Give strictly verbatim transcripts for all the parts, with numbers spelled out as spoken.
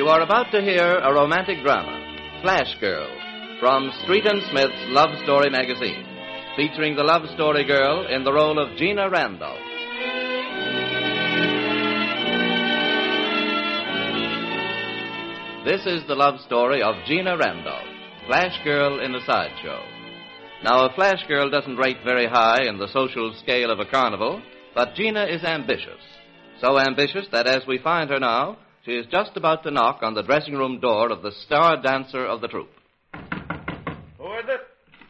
are about to hear a romantic drama, Flash Girl, from Street and Smith's Love Story magazine, featuring the love story girl in the role of Gina Randolph. This is the love story of Gina Randolph, Flash Girl in a sideshow. Now, a Flash Girl doesn't rate very high in the social scale of a carnival, but Gina is ambitious. So ambitious that as we find her now, she is just about to knock on the dressing room door of the star dancer of the troupe. Who is it?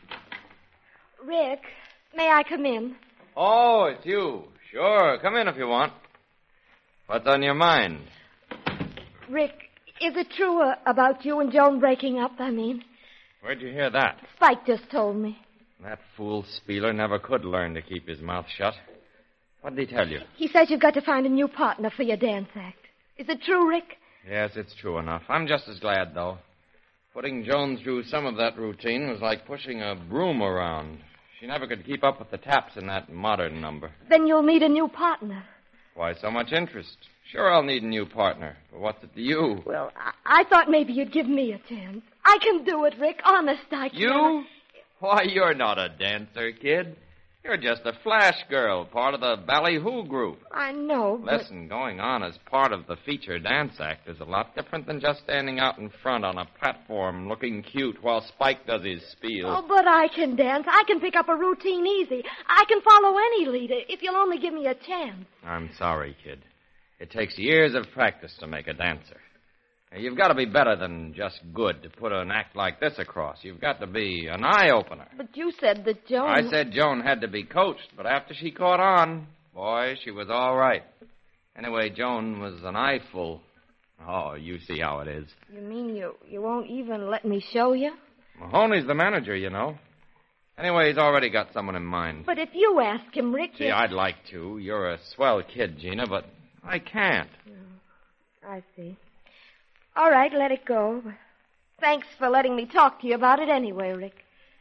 Rick, may I come in? Oh, it's you. Sure, come in if you want. What's on your mind? Rick, is it true uh, about you and Joan breaking up, I mean? Where'd you hear that? Spike just told me. That fool Spieler never could learn to keep his mouth shut. What did he tell you? He says you've got to find a new partner for your dance act. Is it true, Rick? Yes, it's true enough. I'm just as glad, though. Putting Joan through some of that routine was like pushing a broom around. She never could keep up with the taps in that modern number. Then you'll need a new partner. Why so much interest? Sure, I'll need a new partner. But what's it to you? Well, I, I thought maybe you'd give me a chance. I can do it, Rick. Honest, I can. You? Why, you're not a dancer, kid. You're just a Flash Girl, part of the Ballyhoo group. I know, but... Listen, going on as part of the feature dance act is a lot different than just standing out in front on a platform looking cute while Spike does his spiel. Oh, but I can dance. I can pick up a routine easy. I can follow any leader if you'll only give me a chance. I'm sorry, kid. It takes years of practice to make a dancer. You've got to be better than just good to put an act like this across. You've got to be an eye-opener. But you said that Joan... I said Joan had to be coached, but after she caught on, boy, she was all right. Anyway, Joan was an eyeful. Oh, you see how it is. You mean you, you won't even let me show you? Mahoney's the manager, you know. Anyway, he's already got someone in mind. But if you ask him, Rick... See, you... I'd like to. You're a swell kid, Gina, but I can't. Oh, I see. All right, let it go. Thanks for letting me talk to you about it anyway, Rick.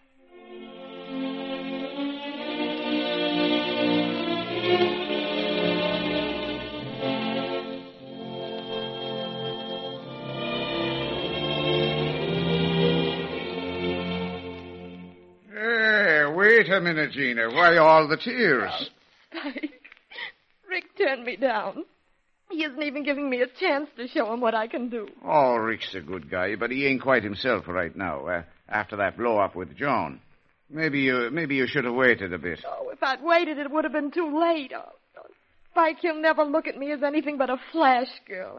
Hey, wait a minute, Gina. Why all the tears? Oh, Spike. Rick turned me down. He isn't even giving me a chance to show him what I can do. Oh, Rick's a good guy, but he ain't quite himself right now, uh, after that blow-up with Joan. Maybe you maybe you should have waited a bit. Oh, if I'd waited, it would have been too late. Oh, oh, Spike, he'll never look at me as anything but a Flash Girl.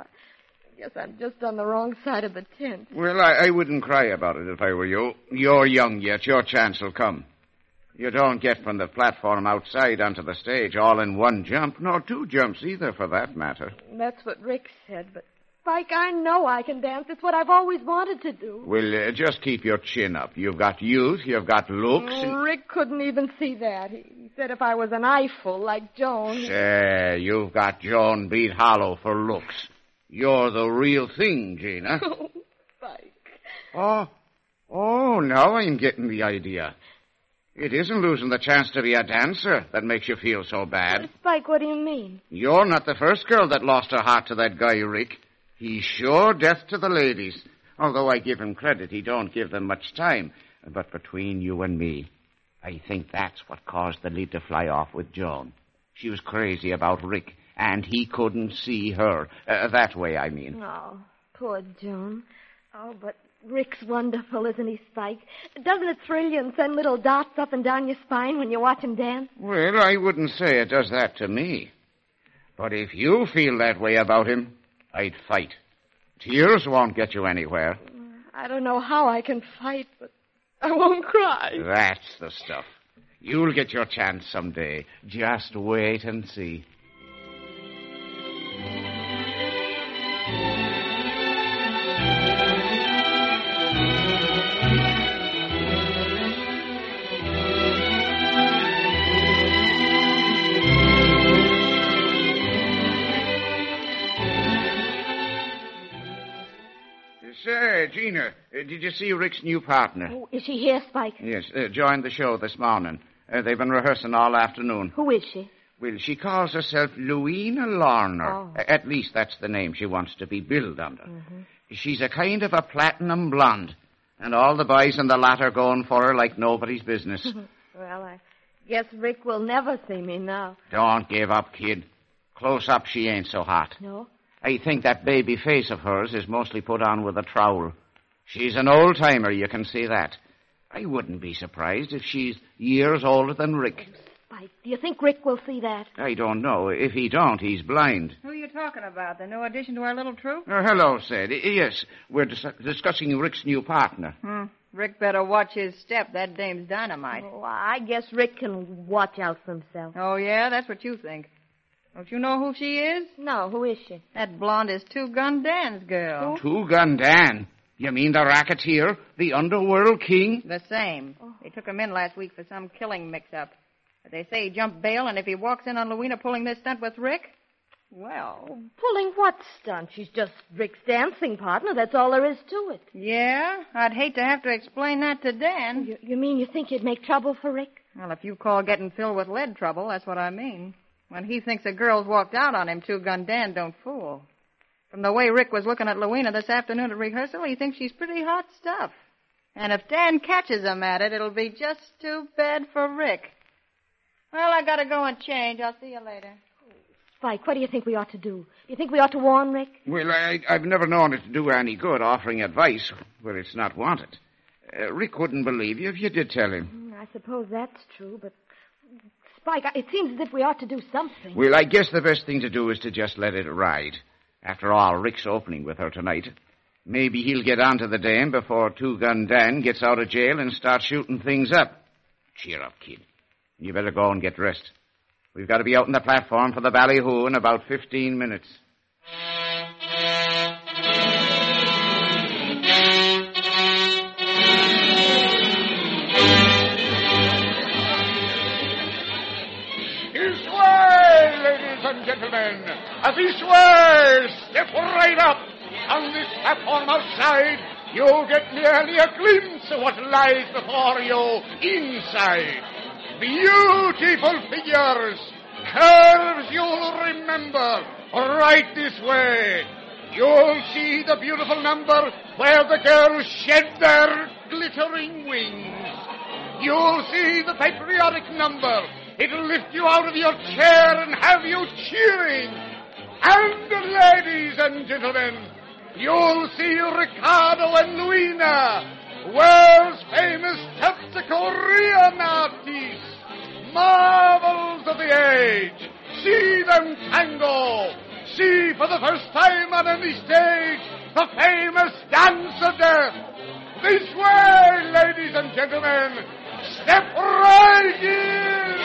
I guess I'm just on the wrong side of the tent. Well, I, I wouldn't cry about it if I were you. You're young yet. Your chance will come. You don't get from the platform outside onto the stage all in one jump, nor two jumps either, for that matter. That's what Rick said, but, Spike, I know I can dance. It's what I've always wanted to do. Well, uh, just keep your chin up. You've got youth, you've got looks. Oh, and... Rick couldn't even see that. He, he said if I was an eyeful like Joan... He... Say, you've got Joan beat hollow for looks. You're the real thing, Gina. Oh, Spike. Oh, oh, now I'm getting the idea. It isn't losing the chance to be a dancer that makes you feel so bad. Spike, what do you mean? You're not the first girl that lost her heart to that guy, Rick. He's sure death to the ladies. Although I give him credit, he don't give them much time. But between you and me, I think that's what caused the lead to fly off with Joan. She was crazy about Rick, and he couldn't see her. Uh, that way, I mean. Oh, poor Joan. Oh, but... Rick's wonderful, isn't he, Spike? Doesn't it thrill you and send little dots up and down your spine when you watch him dance? Well, I wouldn't say it does that to me. But if you feel that way about him, I'd fight. Tears won't get you anywhere. I don't know how I can fight, but I won't cry. That's the stuff. You'll get your chance someday. Just wait and see. Say, Gina, uh, did you see Rick's new partner? Oh, is she here, Spike? Yes, uh, joined the show this morning. Uh, they've been rehearsing all afternoon. Who is she? Well, she calls herself Louina Larner. Oh. Uh, at least that's the name she wants to be billed under. Mm-hmm. She's a kind of a platinum blonde, and all the boys in the lot are going for her like nobody's business. Well, I guess Rick will never see me now. Don't give up, kid. Close up, she ain't so hot. No? I think that baby face of hers is mostly put on with a trowel. She's an old-timer, you can see that. I wouldn't be surprised if she's years older than Rick. Spike, do you think Rick will see that? I don't know. If he don't, he's blind. Who are you talking about? The new addition to our little troupe? Uh, hello, Sid. Yes, we're dis- discussing Rick's new partner. Hmm. Rick better watch his step. That dame's dynamite. Oh, I guess Rick can watch out for himself. Oh, yeah? That's what you think. Don't you know who she is? No, who is she? That blonde is Two Gun Dan's girl. Two Gun Dan? You mean the racketeer? The underworld king? The same. Oh. They took him in last week for some killing mix-up. But they say he jumped bail, and if he walks in on Louina pulling this stunt with Rick, well... Pulling what stunt? She's just Rick's dancing partner. That's all there is to it. Yeah? I'd hate to have to explain that to Dan. You, you mean you think you'd make trouble for Rick? Well, if you call getting filled with lead trouble, that's what I mean. When he thinks a girl's walked out on him, Two Gun Dan don't fool. From the way Rick was looking at Louina this afternoon at rehearsal, he thinks she's pretty hot stuff. And if Dan catches him at it, it'll be just too bad for Rick. Well, I gotta go and change. I'll see you later. Spike, what do you think we ought to do? Do you think we ought to warn Rick? Well, I, I've never known it to do any good offering advice where it's not wanted. Uh, Rick wouldn't believe you if you did tell him. I suppose that's true, but... Spike, it seems as if we ought to do something. Well, I guess the best thing to do is to just let it ride. After all, Rick's opening with her tonight. Maybe he'll get onto the dame before Two Gun Dan gets out of jail and starts shooting things up. Cheer up, kid. You better go and get dressed. We've got to be out on the platform for the ballyhoo in about fifteen minutes. And gentlemen, this way, step right up. On this platform outside, you'll get merely a glimpse of what lies before you inside. Beautiful figures, curves you'll remember. Right this way. You'll see the beautiful number where the girls shed their glittering wings. You'll see the patriotic number. It'll lift you out of your chair and have you cheering. And, ladies and gentlemen, you'll see Ricardo and Louina, world's famous Terpsichorean artists, marvels of the age. See them tango. See for the first time on any stage the famous dance of death. This way, ladies and gentlemen. Step right in!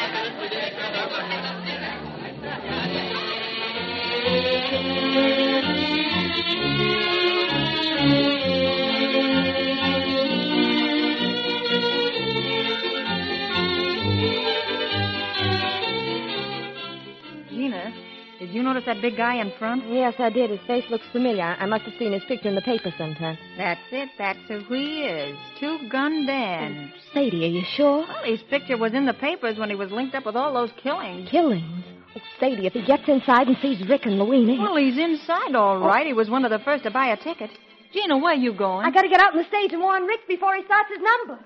Gina, did you notice that big guy in front? Yes, I did. His face looks familiar. I must have seen his picture in the paper sometime. That's it. That's who he is. Two Gun Dan. Oh, Sadie, are you sure? Well, his picture was in the papers when he was linked up with all those killings. Killings? Oh, Sadie, if he gets inside and sees Rick and Louina... Well, he's inside all right. Oh. He was one of the first to buy a ticket. Gina, where are you going? I gotta get out on the stage and warn Rick before he starts his number.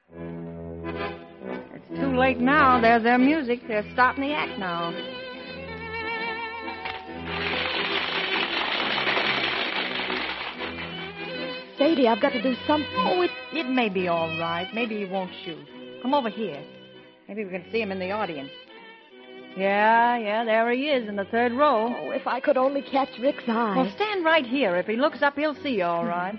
It's too late now. There's their music. They're starting the act now. Sadie, I've got to do something. Oh, it, it may be all right. Maybe he won't shoot. Come over here. Maybe we can see him in the audience. Yeah, yeah, there he is in the third row. Oh, if I could only catch Rick's eye. Well, stand right here. If he looks up, he'll see you all right.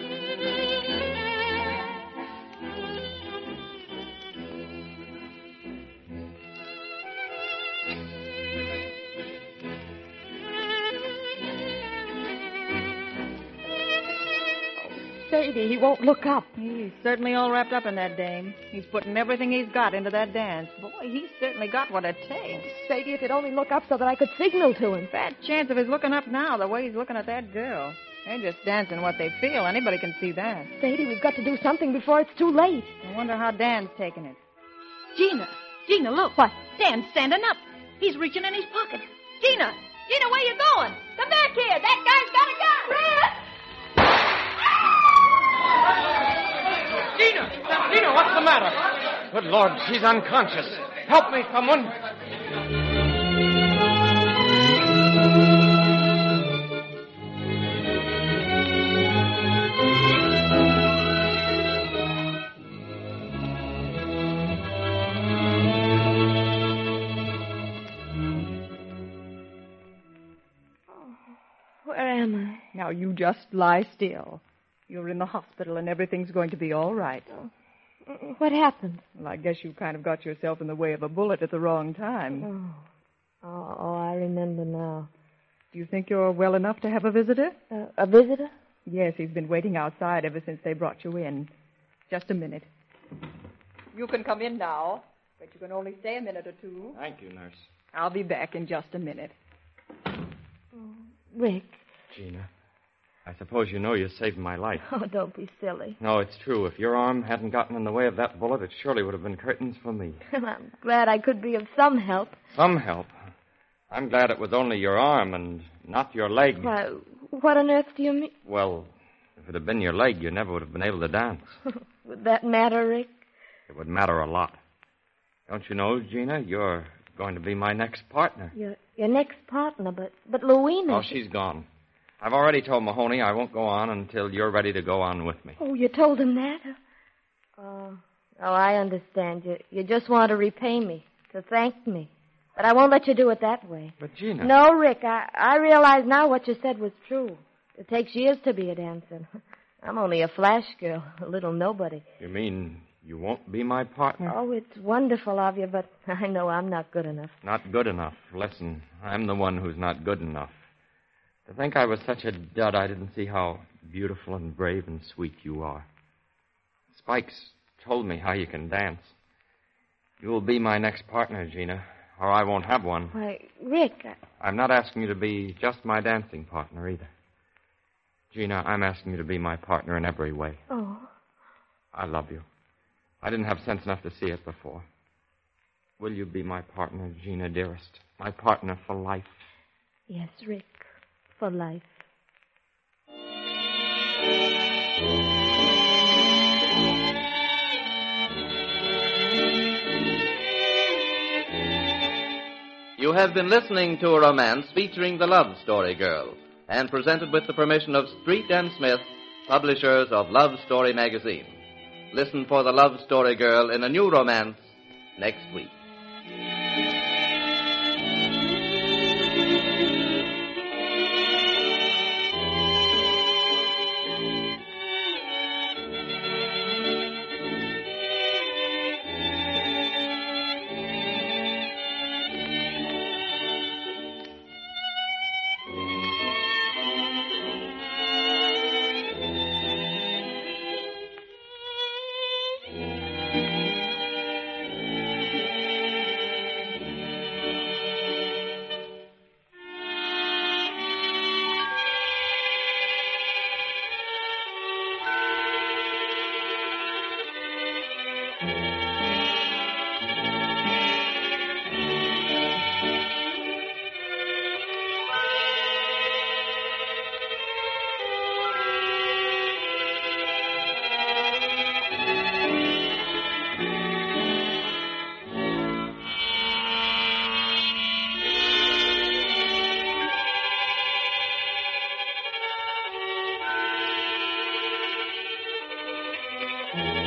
Sadie, he won't look up. He's certainly all wrapped up in that dame. He's putting everything he's got into that dance. Boy, he's certainly got what it takes. Sadie, if he'd only look up so that I could signal to him. Bad chance of his looking up now, the way he's looking at that girl. They're just dancing what they feel. Anybody can see that. Sadie, we've got to do something before it's too late. I wonder how Dan's taking it. Gina! Gina, look. What? Dan's standing up. He's reaching in his pocket. Gina! Gina, where you going? Come back here. That guy's got a gun. Rick! Gina, what's the matter? Good Lord, she's unconscious. Help me, someone. Where am I? Now, you just lie still. You're in the hospital, and everything's going to be all right. What happened? Well, I guess you kind of got yourself in the way of a bullet at the wrong time. Oh, oh, oh I remember now. Do you think you're well enough to have a visitor? Uh, a visitor? Yes, he's been waiting outside ever since they brought you in. Just a minute. You can come in now, but you can only stay a minute or two. Thank you, nurse. I'll be back in just a minute. Oh, Rick. Gina, I suppose you know you saved my life. Oh, don't be silly. No, it's true. If your arm hadn't gotten in the way of that bullet, it surely would have been curtains for me. I'm glad I could be of some help. Some help? I'm glad it was only your arm and not your leg. Why, what on earth do you mean? Well, if it had been your leg, you never would have been able to dance. Would that matter, Rick? It would matter a lot. Don't you know, Gina, you're going to be my next partner. Your, your next partner, but, but Louina... Oh, she's gone. I've already told Mahoney I won't go on until you're ready to go on with me. Oh, you told him that? Oh, oh I understand. You, you just want to repay me, to thank me. But I won't let you do it that way. But, Gina... No, Rick, I, I realize now what you said was true. It takes years to be a dancer. I'm only a flash girl, a little nobody. You mean you won't be my partner? Oh, it's wonderful of you, but I know I'm not good enough. Not good enough. Listen, I'm the one who's not good enough. To think I was such a dud, I didn't see how beautiful and brave and sweet you are. Spike's told me how you can dance. You'll be my next partner, Gina, or I won't have one. Why, Rick... I... I'm not asking you to be just my dancing partner, either. Gina, I'm asking you to be my partner in every way. Oh. I love you. I didn't have sense enough to see it before. Will you be my partner, Gina, dearest? My partner for life? Yes, Rick. For life. You have been listening to a romance featuring the Love Story Girl and presented with the permission of Street and Smith, publishers of Love Story magazine. Listen for the Love Story Girl in a new romance next week. Thank you.